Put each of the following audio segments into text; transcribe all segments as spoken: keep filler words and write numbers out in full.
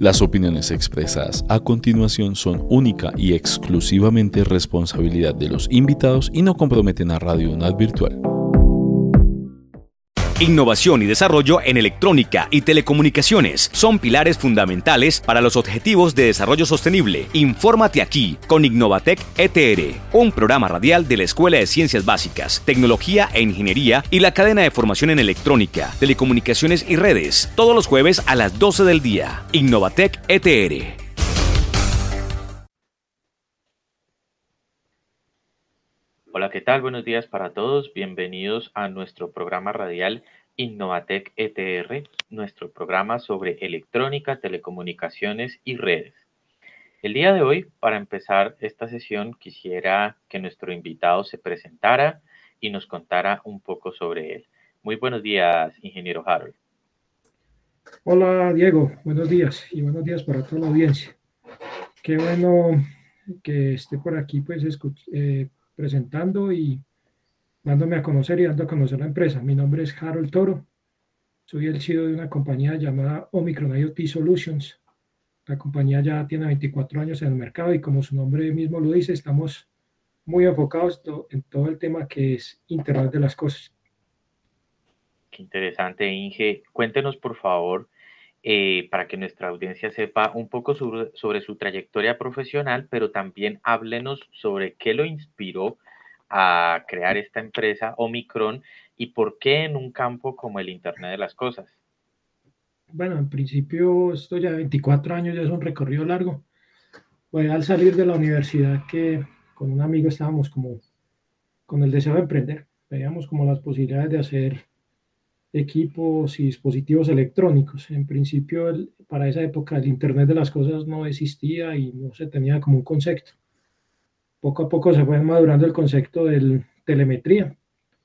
Las opiniones expresadas a continuación son única y exclusivamente responsabilidad de los invitados y no comprometen a Radio UNAD Virtual. Innovación y desarrollo en electrónica y telecomunicaciones son pilares fundamentales para los objetivos de desarrollo sostenible. Infórmate aquí con Innovatec E T R, un programa radial de la Escuela de Ciencias Básicas, Tecnología e Ingeniería y la cadena de formación en electrónica, telecomunicaciones y redes, todos los jueves a las doce del día. Innovatec E T R. Hola, ¿qué tal? Buenos días para todos. Bienvenidos a nuestro programa radial Innovatec E T R, nuestro programa sobre electrónica, telecomunicaciones y redes. El día de hoy, para empezar esta sesión, quisiera que nuestro invitado se presentara y nos contara un poco sobre él. Muy buenos días, ingeniero Harold. Hola, Diego. Buenos días y buenos días para toda la audiencia. Qué bueno que esté por aquí, pues, eh, presentando y dándome a conocer y dando a conocer la empresa. Mi nombre es Harold Toro. Soy el C E O de una compañía llamada Omicron IoT Solutions. La compañía ya tiene veinticuatro años en el mercado y, como su nombre mismo lo dice, estamos muy enfocados en todo el tema que es Internet de las Cosas. Qué interesante, Inge. Cuéntenos, por favor, eh, para que nuestra audiencia sepa un poco sobre, sobre su trayectoria profesional, pero también háblenos sobre qué lo inspiró a crear esta empresa Omicron y por qué en un campo como el Internet de las Cosas. Bueno, en principio esto ya veinticuatro años, ya es un recorrido largo. Pues al salir de la universidad, que con un amigo estábamos como con el deseo de emprender, veíamos como las posibilidades de hacer equipos y dispositivos electrónicos. En principio, el, para esa época el Internet de las Cosas no existía y no se tenía como un concepto. Poco a poco se fue madurando el concepto de telemetría.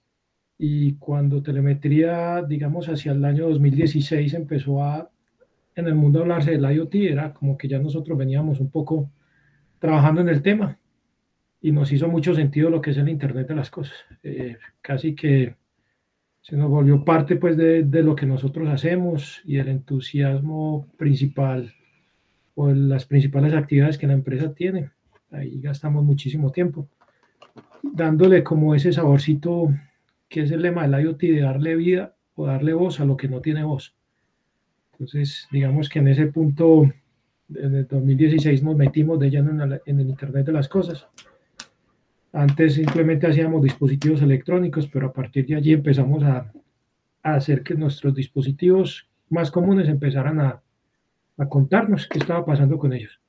Y cuando telemetría, digamos, hacia el año dos mil dieciséis empezó a, en el mundo, hablarse del IoT, era como que ya nosotros veníamos un poco trabajando en el tema y nos hizo mucho sentido lo que es el Internet de las Cosas. Eh, casi que se nos volvió parte, pues, de, de lo que nosotros hacemos y el entusiasmo principal o las principales actividades que la empresa tiene. Ahí gastamos muchísimo tiempo dándole como ese saborcito que es el lema del IoT, de darle vida o darle voz a lo que no tiene voz. Entonces, digamos que en ese punto, en el dos mil dieciséis nos metimos de lleno en el, en el Internet de las Cosas. Antes simplemente hacíamos dispositivos electrónicos, pero a partir de allí empezamos a, a hacer que nuestros dispositivos más comunes empezaran a, a contarnos qué estaba pasando con ellos.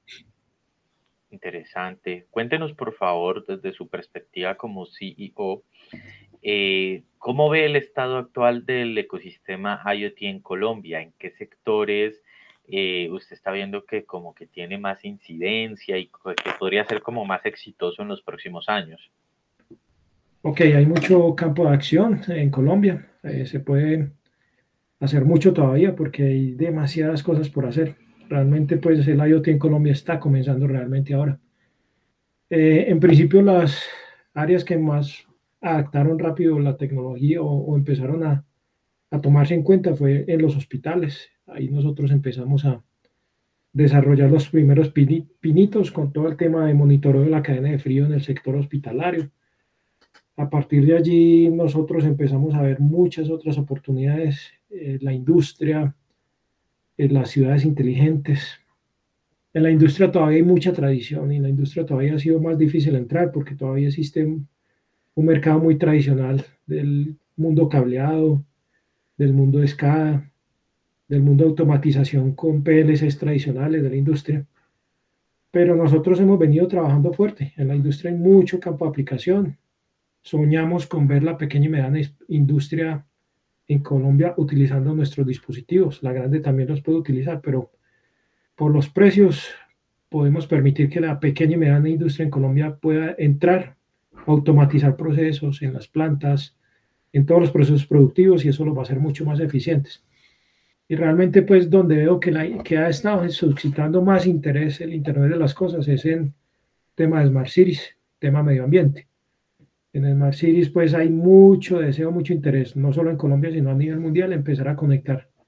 Interesante. Cuéntenos, por favor, desde su perspectiva como C E O, eh, ¿cómo ve el estado actual del ecosistema IoT en Colombia? ¿En qué sectores eh, usted está viendo que como que tiene más incidencia y que podría ser como más exitoso en los próximos años? Ok, hay mucho campo de acción en Colombia. Eh, se puede hacer mucho todavía porque hay demasiadas cosas por hacer. Realmente, pues, el IoT en Colombia está comenzando realmente ahora. Eh, en principio, las áreas que más adaptaron rápido la tecnología o, o empezaron a, a tomarse en cuenta fue en los hospitales. Ahí nosotros empezamos a desarrollar los primeros pinitos con todo el tema de monitoreo de la cadena de frío en el sector hospitalario. A partir de allí nosotros empezamos a ver muchas otras oportunidades, eh, la industria, eh, las ciudades inteligentes. En la industria todavía hay mucha tradición y en la industria todavía ha sido más difícil entrar porque todavía existe un, un mercado muy tradicional del mundo cableado, del mundo de SCADA, del mundo de automatización con P L Cs tradicionales de la industria. Pero nosotros hemos venido trabajando fuerte. En la industria hay mucho campo de aplicación. Soñamos con ver la pequeña y mediana industria en Colombia utilizando nuestros dispositivos. La grande también los puede utilizar, pero por los precios podemos permitir que la pequeña y mediana industria en Colombia pueda entrar, automatizar procesos en las plantas, en todos los procesos productivos, y eso los va a hacer mucho más eficientes. Y realmente, pues, donde veo que, la, que ha estado suscitando más interés el Internet de las Cosas es en tema de Smart Cities, tema medio ambiente. En Smart Cities, pues, hay mucho deseo, mucho interés, no solo en Colombia, sino a nivel mundial, empezar a conectar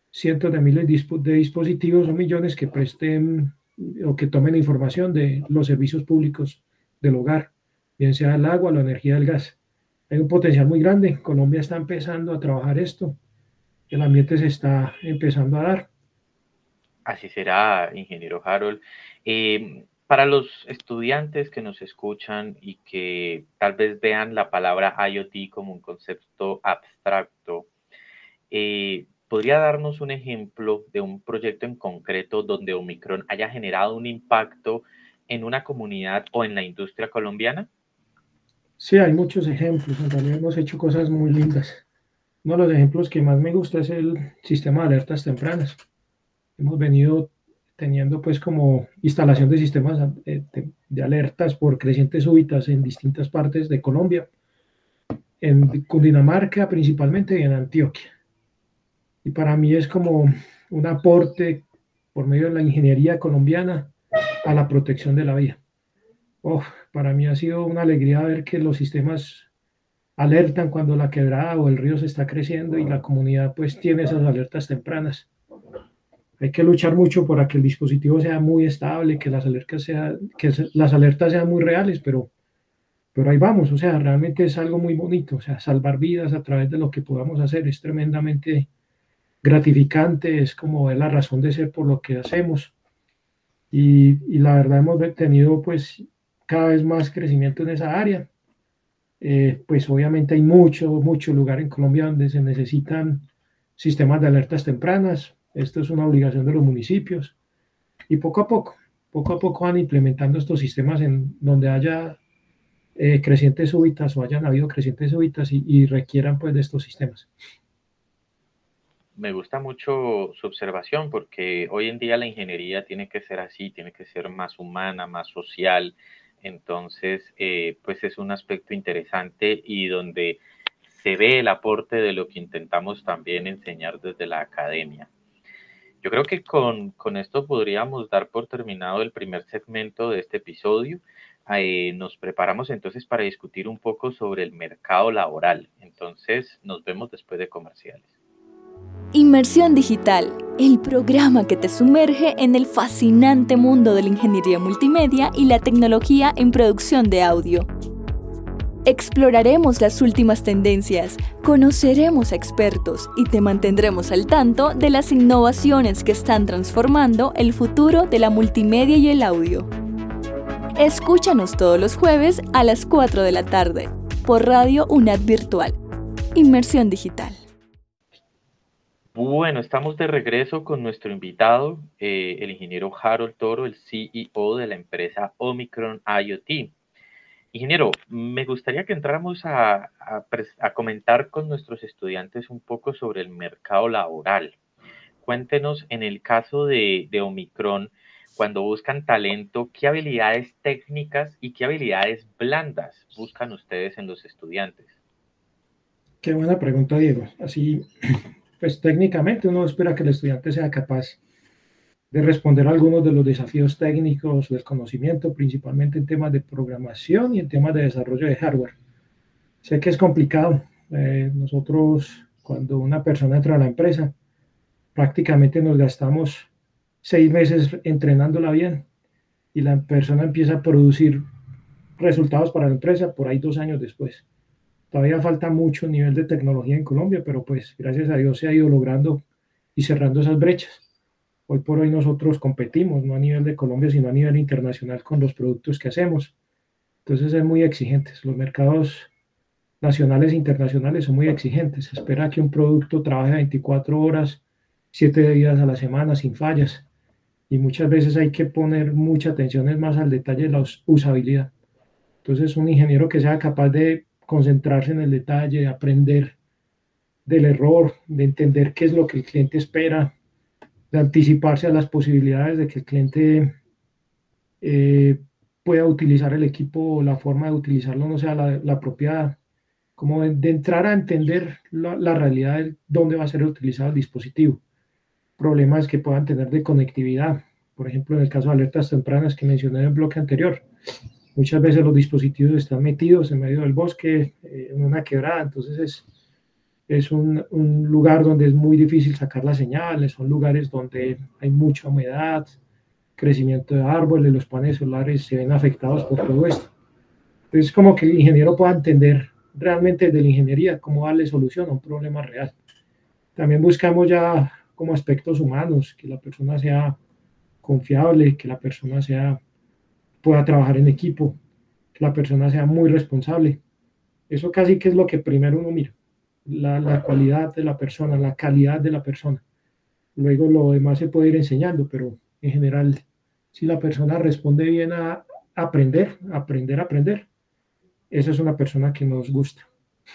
cientos de miles de dispositivos o millones que presten o que tomen información de los servicios públicos del hogar, bien sea el agua, la energía, el gas. Hay un potencial muy grande. Colombia está empezando a trabajar esto. El ambiente se está empezando a dar. Así será, ingeniero Harold. Eh, para los estudiantes que nos escuchan y que tal vez vean la palabra IoT como un concepto abstracto, eh, ¿podría darnos un ejemplo de un proyecto en concreto donde Omicron haya generado un impacto en una comunidad o en la industria colombiana? Sí, hay muchos ejemplos. En realidad hemos hecho cosas muy lindas. Uno de los ejemplos que más me gusta es el sistema de alertas tempranas. Hemos venido teniendo pues como instalación de sistemas de, de, de alertas por crecientes súbitas en distintas partes de Colombia, en Cundinamarca principalmente y en Antioquia. Y para mí es como un aporte por medio de la ingeniería colombiana a la protección de la vida. Oh, para mí ha sido una alegría ver que los sistemas alertan cuando la quebrada o el río se está creciendo y la comunidad pues tiene esas alertas tempranas. Hay que luchar mucho para que el dispositivo sea muy estable, que las alertas, sea, que las alertas sean muy reales, pero, pero ahí vamos, o sea, realmente es algo muy bonito, o sea, salvar vidas a través de lo que podamos hacer es tremendamente gratificante, es como ver la razón de ser por lo que hacemos. Y, y la verdad hemos tenido pues cada vez más crecimiento en esa área. Eh, pues obviamente hay mucho, mucho lugar en Colombia donde se necesitan sistemas de alertas tempranas. Esto es una obligación de los municipios. Y poco a poco, poco a poco van implementando estos sistemas en donde haya eh, crecientes súbitas o hayan habido crecientes súbitas y, y requieran pues de estos sistemas. Me gusta mucho su observación porque hoy en día la ingeniería tiene que ser así, tiene que ser más humana, más social. Entonces, eh, pues es un aspecto interesante y donde se ve el aporte de lo que intentamos también enseñar desde la academia. Yo creo que con, con esto podríamos dar por terminado el primer segmento de este episodio. Eh, nos preparamos entonces para discutir un poco sobre el mercado laboral. Entonces, nos vemos después de comerciales. Inmersión Digital, el programa que te sumerge en el fascinante mundo de la ingeniería multimedia y la tecnología en producción de audio. Exploraremos las últimas tendencias, conoceremos a expertos y te mantendremos al tanto de las innovaciones que están transformando el futuro de la multimedia y el audio. Escúchanos todos los jueves a las cuatro de la tarde por Radio UNAD Virtual. Inmersión Digital. Bueno, estamos de regreso con nuestro invitado, eh, el ingeniero Harold Toro, el C E O de la empresa Omicron IoT. Ingeniero, me gustaría que entráramos a, a, a comentar con nuestros estudiantes un poco sobre el mercado laboral. Cuéntenos, en el caso de, de Omicron, cuando buscan talento, ¿qué habilidades técnicas y qué habilidades blandas buscan ustedes en los estudiantes? Qué buena pregunta, Diego. Así, pues técnicamente uno espera que el estudiante sea capaz de responder a algunos de los desafíos técnicos del conocimiento, principalmente en temas de programación y en temas de desarrollo de hardware. Sé que es complicado. Eh, nosotros, cuando una persona entra a la empresa, prácticamente nos gastamos seis meses entrenándola bien y la persona empieza a producir resultados para la empresa por ahí dos años después. Todavía falta mucho nivel de tecnología en Colombia, pero pues gracias a Dios se ha ido logrando y cerrando esas brechas. Hoy por hoy nosotros competimos, no a nivel de Colombia, sino a nivel internacional con los productos que hacemos. Entonces es muy exigentes. Los mercados nacionales e internacionales son muy exigentes. Se espera que un producto trabaje veinticuatro horas, siete días a la semana, sin fallas. Y muchas veces hay que poner mucha atención más al detalle de la usabilidad. Entonces un ingeniero que sea capaz de concentrarse en el detalle, de aprender del error, de entender qué es lo que el cliente espera, de anticiparse a las posibilidades de que el cliente eh, pueda utilizar el equipo o la forma de utilizarlo no sea la, la apropiada, como de, de entrar a entender la, la realidad de dónde va a ser utilizado el dispositivo, problemas que puedan tener de conectividad, por ejemplo en el caso de alertas tempranas que mencioné en el bloque anterior. Muchas veces los dispositivos están metidos en medio del bosque, eh, en una quebrada, entonces es, es un, un lugar donde es muy difícil sacar las señales, son lugares donde hay mucha humedad, crecimiento de árboles, los paneles solares se ven afectados por todo esto. Entonces, como que el ingeniero pueda entender realmente desde la ingeniería cómo darle solución a un problema real. También buscamos ya como aspectos humanos, que la persona sea confiable, que la persona sea, pueda trabajar en equipo, que la persona sea muy responsable. Eso casi que es lo que primero uno mira, la, la cualidad de la persona, la calidad de la persona. Luego lo demás se puede ir enseñando, pero en general, si la persona responde bien a aprender, aprender, aprender, esa es una persona que nos gusta.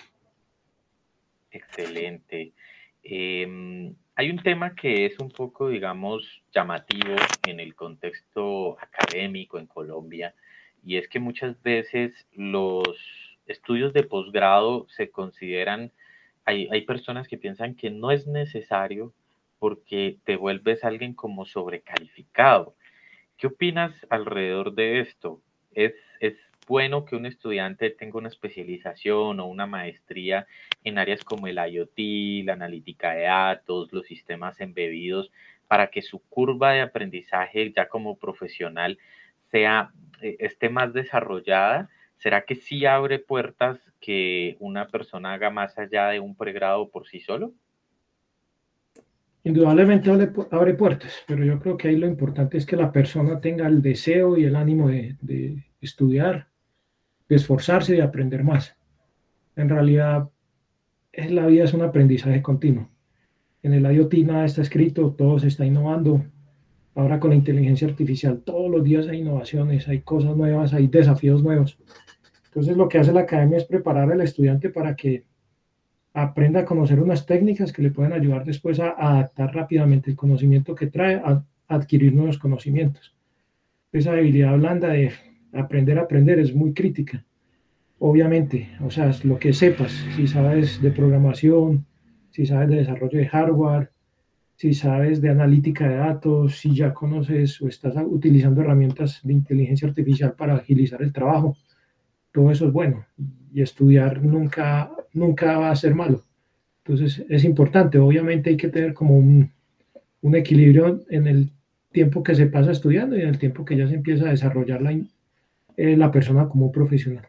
Excelente. Eh, hay un tema que es un poco, digamos, llamativo en el contexto académico en Colombia, y es que muchas veces los estudios de posgrado se consideran, hay, hay personas que piensan que no es necesario porque te vuelves alguien como sobrecalificado. ¿Qué opinas alrededor de esto? ¿Es, es bueno que un estudiante tenga una especialización o una maestría en áreas como el IoT, la analítica de datos, los sistemas embebidos, para que su curva de aprendizaje ya como profesional sea, eh, esté más desarrollada? ¿Será que sí abre puertas que una persona haga más allá de un pregrado por sí solo? Indudablemente abre, abre puertas, pero yo creo que ahí lo importante es que la persona tenga el deseo y el ánimo de, de estudiar, de esforzarse y de aprender más. En realidad, es, la vida es un aprendizaje continuo. En el IoT nada está escrito, todo se está innovando. Ahora con la inteligencia artificial, todos los días hay innovaciones, hay cosas nuevas, hay desafíos nuevos. Entonces, lo que hace la academia es preparar al estudiante para que aprenda a conocer unas técnicas que le pueden ayudar después a, a adaptar rápidamente el conocimiento que trae, a, a adquirir nuevos conocimientos. Esa habilidad blanda de aprender a aprender es muy crítica. Obviamente, o sea, lo que sepas, si sabes de programación, si sabes de desarrollo de hardware, si sabes de analítica de datos, si ya conoces o estás utilizando herramientas de inteligencia artificial para agilizar el trabajo, todo eso es bueno, y estudiar nunca, nunca va a ser malo. Entonces es importante, obviamente hay que tener como un, un equilibrio en el tiempo que se pasa estudiando y en el tiempo que ya se empieza a desarrollar la, eh, la persona como profesional.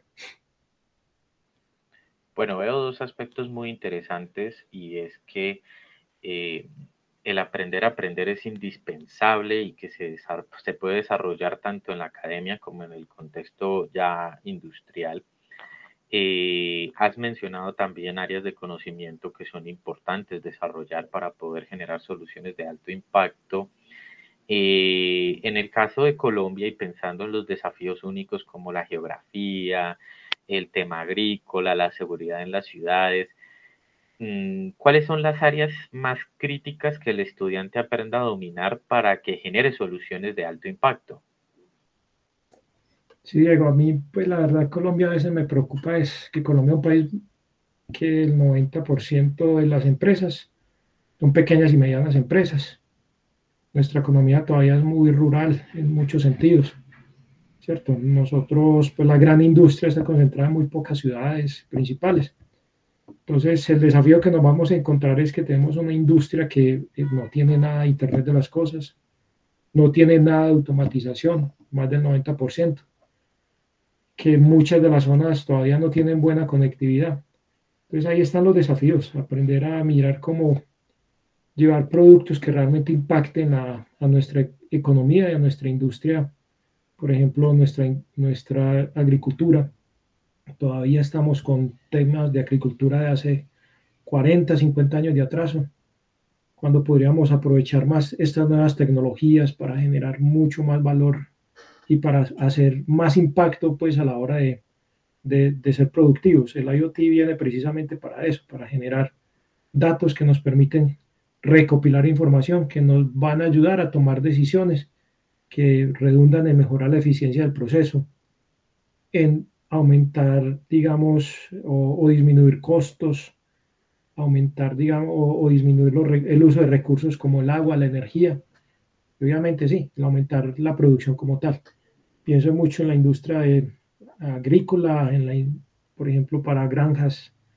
Bueno, veo dos aspectos muy interesantes, y es que eh, el aprender a aprender es indispensable y que se, se puede desarrollar tanto en la academia como en el contexto ya industrial. Eh, has mencionado también áreas de conocimiento que son importantes desarrollar para poder generar soluciones de alto impacto. Eh, en el caso de Colombia, y pensando en los desafíos únicos como la geografía, el tema agrícola, la seguridad en las ciudades, ¿cuáles son las áreas más críticas que el estudiante aprenda a dominar para que genere soluciones de alto impacto? Sí, Diego, a mí, pues la verdad, Colombia a veces me preocupa es que Colombia es un país que el noventa por ciento de las empresas son pequeñas y medianas empresas. Nuestra economía todavía es muy rural en muchos sentidos, ¿cierto? Nosotros, pues la gran industria está concentrada en muy pocas ciudades principales. Entonces, el desafío que nos vamos a encontrar es que tenemos una industria que no tiene nada de Internet de las cosas, no tiene nada de automatización, más del noventa por ciento, que muchas de las zonas todavía no tienen buena conectividad. Entonces, ahí están los desafíos, aprender a mirar cómo llevar productos que realmente impacten a, a nuestra economía y a nuestra industria, por ejemplo, nuestra, nuestra agricultura. Todavía estamos con temas de agricultura de hace cuarenta, cincuenta años de atraso, cuando podríamos aprovechar más estas nuevas tecnologías para generar mucho más valor y para hacer más impacto pues a la hora de, de, de ser productivos. El IoT viene precisamente para eso, para generar datos que nos permiten recopilar información, que nos van a ayudar a tomar decisiones que redundan en mejorar la eficiencia del proceso, en aumentar, digamos, o, o disminuir costos, aumentar, digamos, o, o disminuir los, el uso de recursos como el agua, la energía. Obviamente sí, el aumentar la producción como tal. Pienso mucho en la industria de, agrícola, en la, por ejemplo, para granjas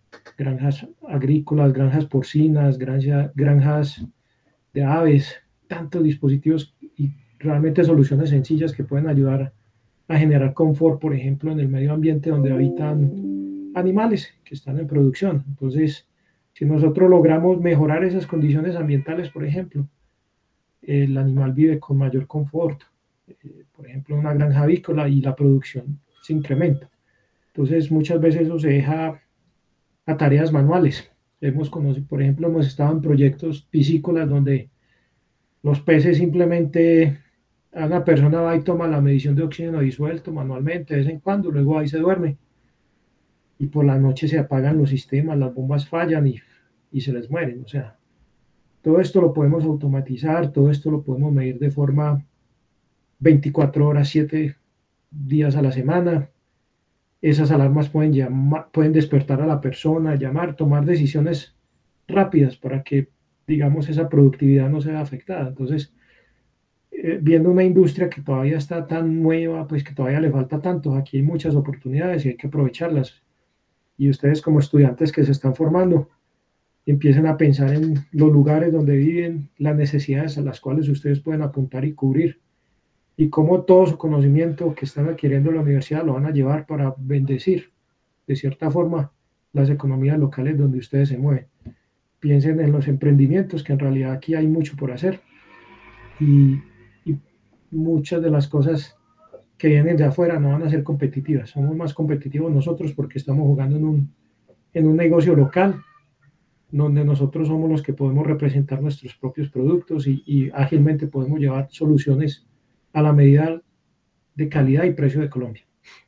granjas agrícolas, granjas porcinas, granja, granjas de aves, tantos dispositivos y realmente soluciones sencillas que pueden ayudar a generar confort, por ejemplo, en el medio ambiente donde habitan animales que están en producción. Entonces, si nosotros logramos mejorar esas condiciones ambientales, por ejemplo, el animal vive con mayor confort, eh, por ejemplo, en una granja avícola y la producción se incrementa. Entonces, muchas veces eso se deja a tareas manuales. Hemos conocido, por ejemplo, hemos estado en proyectos piscícolas donde los peces simplemente, una persona va y toma la medición de oxígeno disuelto manualmente de vez en cuando, luego ahí se duerme y por la noche se apagan los sistemas, las bombas fallan y, y se les mueren. O sea, todo esto lo podemos automatizar, todo esto lo podemos medir de forma veinticuatro horas, siete días a la semana. Esas alarmas pueden, llamar, pueden despertar a la persona, llamar, tomar decisiones rápidas para que, digamos, esa productividad no sea afectada. Entonces, eh, viendo una industria que todavía está tan nueva, pues que todavía le falta tanto, aquí hay muchas oportunidades y hay que aprovecharlas. Y ustedes como estudiantes que se están formando, empiecen a pensar en los lugares donde viven, las necesidades a las cuales ustedes pueden apuntar y cubrir, y cómo todo su conocimiento que están adquiriendo en la universidad lo van a llevar para bendecir, de cierta forma, las economías locales donde ustedes se mueven. Piensen en los emprendimientos, que en realidad aquí hay mucho por hacer, y, y muchas de las cosas que vienen de afuera no van a ser competitivas. Somos más competitivos nosotros porque estamos jugando en un, en un negocio local, donde nosotros somos los que podemos representar nuestros propios productos y, y ágilmente podemos llevar soluciones a la medida de calidad y precio de Colombia.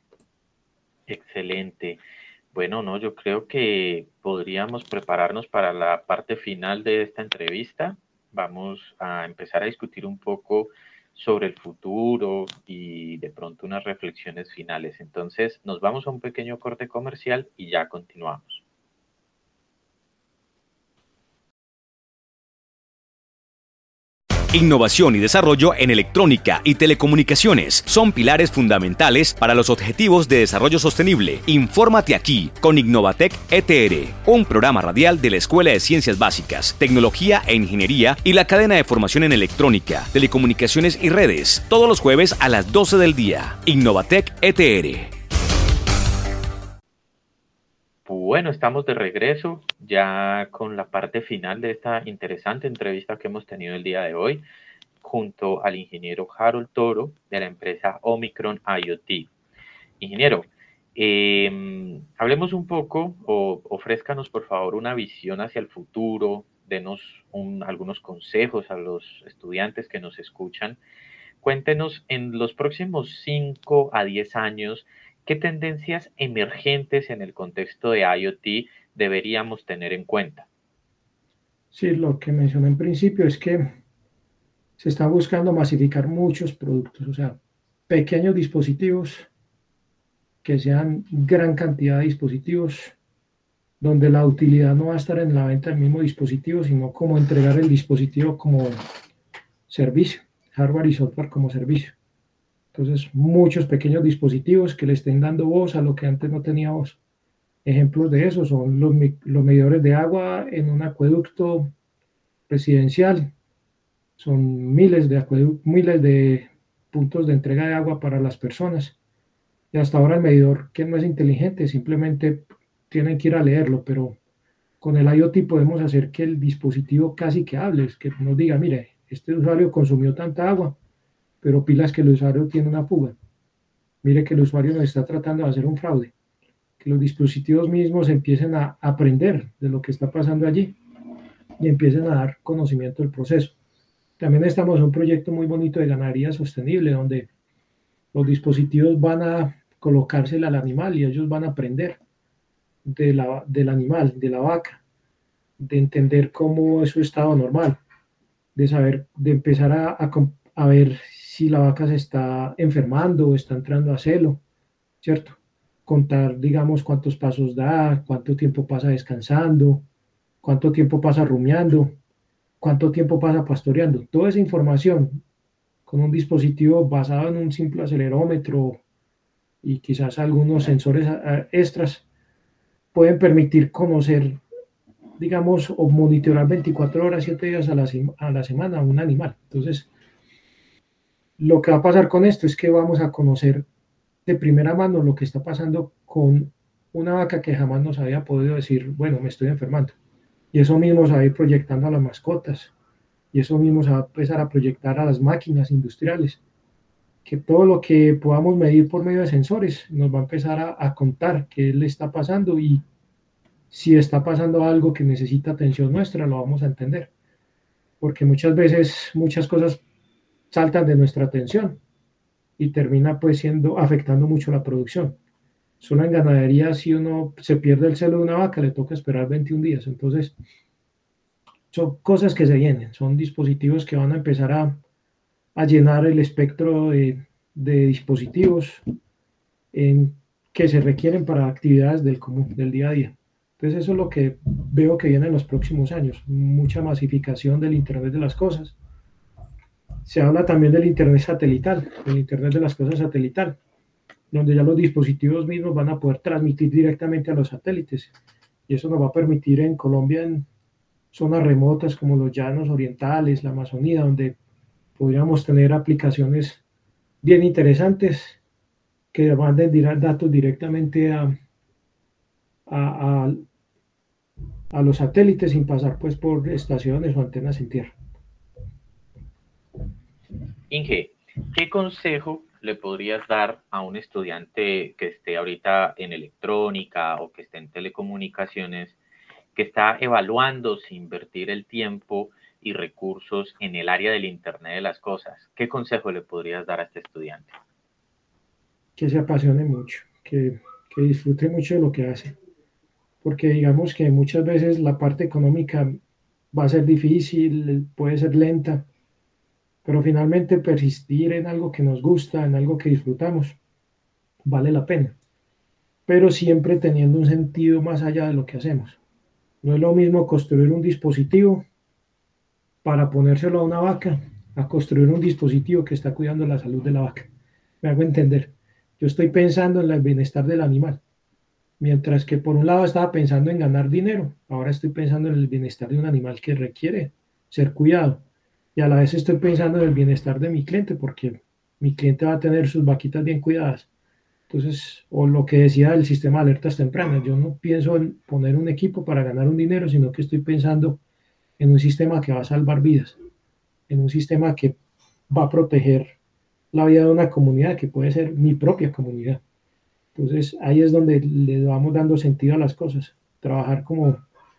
Excelente. Bueno, no, yo creo que podríamos prepararnos para la parte final de esta entrevista. Vamos a empezar a discutir un poco sobre el futuro y de pronto unas reflexiones finales. Entonces, nos vamos a un pequeño corte comercial y ya continuamos. Innovación y desarrollo en electrónica y telecomunicaciones son pilares fundamentales para los objetivos de desarrollo sostenible. Infórmate aquí con Innovatec E T R, un programa radial de la Escuela de Ciencias Básicas, Tecnología e Ingeniería y la cadena de formación en electrónica, telecomunicaciones y redes, todos los jueves a las doce del día. Innovatec E T R. Bueno, estamos de regreso ya con la parte final de esta interesante entrevista que hemos tenido el día de hoy junto al ingeniero Harold Toro de la empresa Omicron IoT. Ingeniero, eh, hablemos un poco o ofrézcanos por favor una visión hacia el futuro, denos un, algunos consejos a los estudiantes que nos escuchan. Cuéntenos en los próximos cinco a diez años, ¿qué tendencias emergentes en el contexto de IoT deberíamos tener en cuenta? Sí, lo que mencioné en principio es que se está buscando masificar muchos productos, o sea, pequeños dispositivos que sean gran cantidad de dispositivos, donde la utilidad no va a estar en la venta del mismo dispositivo, sino como entregar el dispositivo como servicio, hardware y software como servicio. Entonces, muchos pequeños dispositivos que le estén dando voz a lo que antes no tenía voz. Ejemplos de eso son los, los medidores de agua en un acueducto residencial. Son miles de acueductos, miles de puntos de entrega de agua para las personas. Y hasta ahora el medidor, que no es inteligente, simplemente tienen que ir a leerlo, pero con el IoT podemos hacer que el dispositivo casi que hable, que nos diga, mire, este usuario consumió tanta agua, pero pilas que el usuario tiene una fuga. Mire que el usuario nos está tratando de hacer un fraude. Que los dispositivos mismos empiecen a aprender de lo que está pasando allí y empiecen a dar conocimiento del proceso. También estamos en un proyecto muy bonito de ganadería sostenible, donde los dispositivos van a colocársela al animal y ellos van a aprender de la, del animal, de la vaca, de entender cómo es su estado normal, de saber, de empezar a, a, a ver si la vaca se está enfermando o está entrando a celo, ¿cierto? Contar, digamos, cuántos pasos da, cuánto tiempo pasa descansando, cuánto tiempo pasa rumiando, cuánto tiempo pasa pastoreando. Toda esa información con un dispositivo basado en un simple acelerómetro y quizás algunos sensores extras pueden permitir conocer, digamos, o monitorar veinticuatro horas, siete días a la, a la semana a un animal. Entonces, lo que va a pasar con esto es que vamos a conocer de primera mano lo que está pasando con una vaca que jamás nos había podido decir, bueno, me estoy enfermando. Y eso mismo se va a ir proyectando a las mascotas. Y eso mismo se va a empezar a proyectar a las máquinas industriales. Que todo lo que podamos medir por medio de sensores nos va a empezar a, a contar qué le está pasando, y si está pasando algo que necesita atención nuestra, lo vamos a entender. Porque muchas veces muchas cosas saltan de nuestra atención y termina pues siendo, afectando mucho la producción. Solo en ganadería, si uno se pierde el celo de una vaca, le toca esperar veintiún días. Entonces, son cosas que se vienen, son dispositivos que van a empezar a, a llenar el espectro de, de dispositivos en, que se requieren para actividades del común, del día a día. Entonces, eso es lo que veo que viene en los próximos años, mucha masificación del Internet de las cosas. Se habla también del Internet satelital, del Internet de las cosas satelital, donde ya los dispositivos mismos van a poder transmitir directamente a los satélites. Y eso nos va a permitir en Colombia, en zonas remotas como los llanos orientales, la Amazonía, donde podríamos tener aplicaciones bien interesantes que manden datos directamente a, a, a, a los satélites sin pasar pues por estaciones o antenas en tierra. Inge, ¿qué consejo le podrías dar a un estudiante que esté ahorita en electrónica o que esté en telecomunicaciones, que está evaluando si invertir el tiempo y recursos en el área del Internet de las cosas? ¿Qué consejo le podrías dar a este estudiante? Que se apasione mucho, que, que disfrute mucho de lo que hace, porque digamos que muchas veces la parte económica va a ser difícil, puede ser lenta, pero finalmente persistir en algo que nos gusta, en algo que disfrutamos, vale la pena, pero siempre teniendo un sentido más allá de lo que hacemos. No es lo mismo construir un dispositivo para ponérselo a una vaca a construir un dispositivo que está cuidando la salud de la vaca. Me hago entender. Yo estoy pensando en el bienestar del animal, mientras que por un lado estaba pensando en ganar dinero, ahora estoy pensando en el bienestar de un animal que requiere ser cuidado, y a la vez estoy pensando en el bienestar de mi cliente, porque mi cliente va a tener sus vaquitas bien cuidadas. Entonces, o lo que decía del sistema de alertas tempranas, yo no pienso en poner un equipo para ganar un dinero, sino que estoy pensando en un sistema que va a salvar vidas, en un sistema que va a proteger la vida de una comunidad, que puede ser mi propia comunidad. Entonces, ahí es donde le vamos dando sentido a las cosas, trabajar como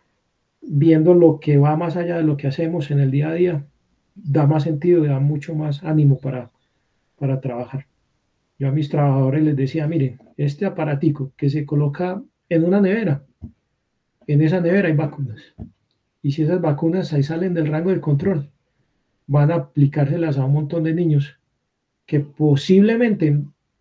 viendo lo que va más allá de lo que hacemos en el día a día, da más sentido y da mucho más ánimo para, para trabajar. Yo a mis trabajadores les decía, miren, este aparatico que se coloca en una nevera, en esa nevera hay vacunas. Y si esas vacunas ahí salen del rango del control, van a aplicárselas a un montón de niños que posiblemente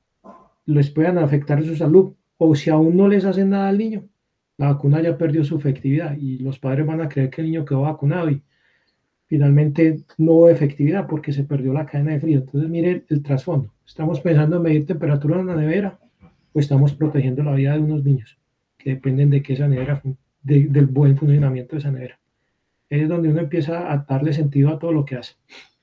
les puedan afectar su salud, o si aún no les hacen nada al niño, la vacuna ya perdió su efectividad y los padres van a creer que el niño quedó vacunado y finalmente no hubo efectividad porque se perdió la cadena de frío. Entonces, mire el, el trasfondo. ¿Estamos pensando en medir temperatura en una nevera o estamos protegiendo la vida de unos niños que dependen de que esa nevera, de, del buen funcionamiento de esa nevera? Es donde uno empieza a darle sentido a todo lo que hace.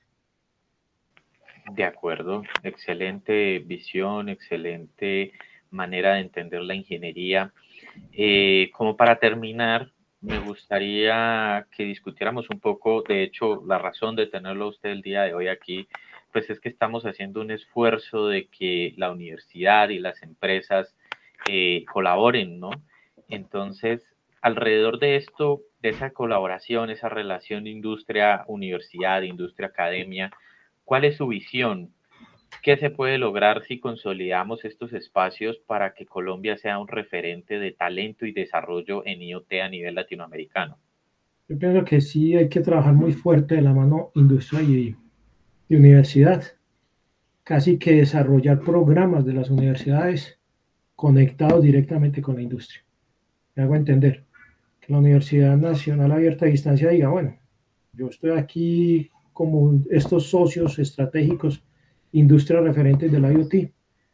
De acuerdo, excelente visión, excelente manera de entender la ingeniería. Eh, como para terminar, me gustaría que discutiéramos un poco, de hecho, la razón de tenerlo a usted el día de hoy aquí, pues es que estamos haciendo un esfuerzo de que la universidad y las empresas eh, colaboren, ¿no? Entonces, alrededor de esto, de esa colaboración, esa relación industria-universidad, industria-academia, ¿cuál es su visión? ¿Qué se puede lograr si consolidamos estos espacios para que Colombia sea un referente de talento y desarrollo en I O T a nivel latinoamericano? Yo pienso que sí hay que trabajar muy fuerte de la mano industria y, y universidad. Casi que desarrollar programas de las universidades conectados directamente con la industria. Me hago entender. Que la Universidad Nacional Abierta a Distancia diga, bueno, yo estoy aquí como estos socios estratégicos, industrias referentes del I O T,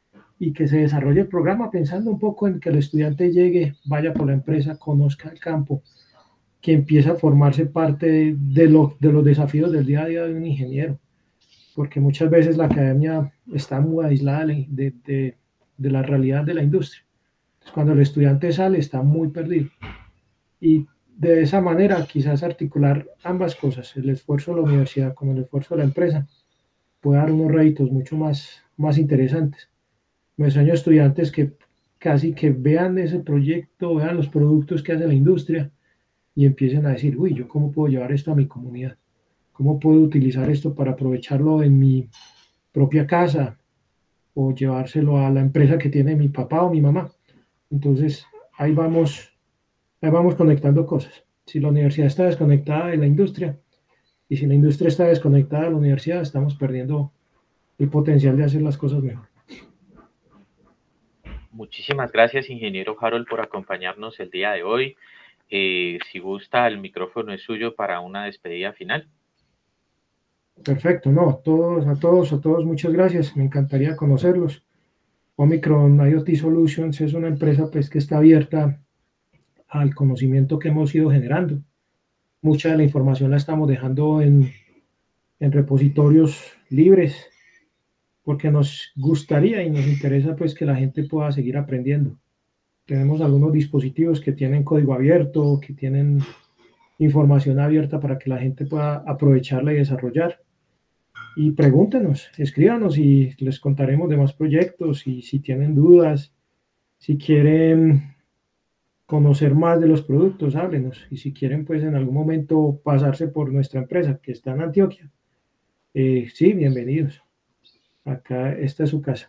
y que se desarrolle el programa pensando un poco en que el estudiante llegue, vaya por la empresa, conozca el campo, que empiece a formarse parte de, de, lo, de los desafíos del día a día de un ingeniero, porque muchas veces la academia está muy aislada de, de, de la realidad de la industria. Entonces, cuando el estudiante sale está muy perdido, y de esa manera quizás articular ambas cosas, el esfuerzo de la universidad con el esfuerzo de la empresa, puede dar unos réditos mucho más, más interesantes. Me sueño estudiantes que casi que vean ese proyecto, vean los productos que hace la industria y empiecen a decir, uy, ¿yo cómo puedo llevar esto a mi comunidad? ¿Cómo puedo utilizar esto para aprovecharlo en mi propia casa o llevárselo a la empresa que tiene mi papá o mi mamá? Entonces, ahí vamos, ahí vamos conectando cosas. Si la universidad está desconectada de la industria y si la industria está desconectada de la universidad, estamos perdiendo el potencial de hacer las cosas mejor. Muchísimas gracias, ingeniero Harold, por acompañarnos el día de hoy. Eh, si gusta, el micrófono es suyo para una despedida final. Perfecto, no, a todos, a todos, a todos, muchas gracias. Me encantaría conocerlos. Omicron I O T Solutions es una empresa pues, que está abierta al conocimiento que hemos ido generando. Mucha de la información la estamos dejando en, en repositorios libres, porque nos gustaría y nos interesa pues que la gente pueda seguir aprendiendo. Tenemos algunos dispositivos que tienen código abierto, que tienen información abierta para que la gente pueda aprovecharla y desarrollar. Y pregúntenos, escríbanos y les contaremos de más proyectos y si tienen dudas, si quieren conocer más de los productos, háblenos. Y si quieren pues en algún momento pasarse por nuestra empresa que está en Antioquia, eh, sí, bienvenidos. Acá esta es su casa.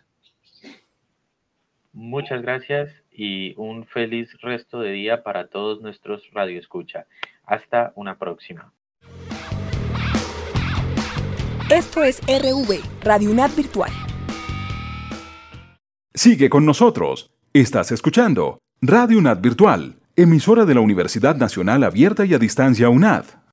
Muchas gracias y un feliz resto de día para todos nuestros radioescucha. Hasta una próxima. Esto es R V, Radio UNAD Virtual. Sigue con nosotros. Estás escuchando Radio UNAD Virtual, emisora de la Universidad Nacional Abierta y a Distancia UNAD.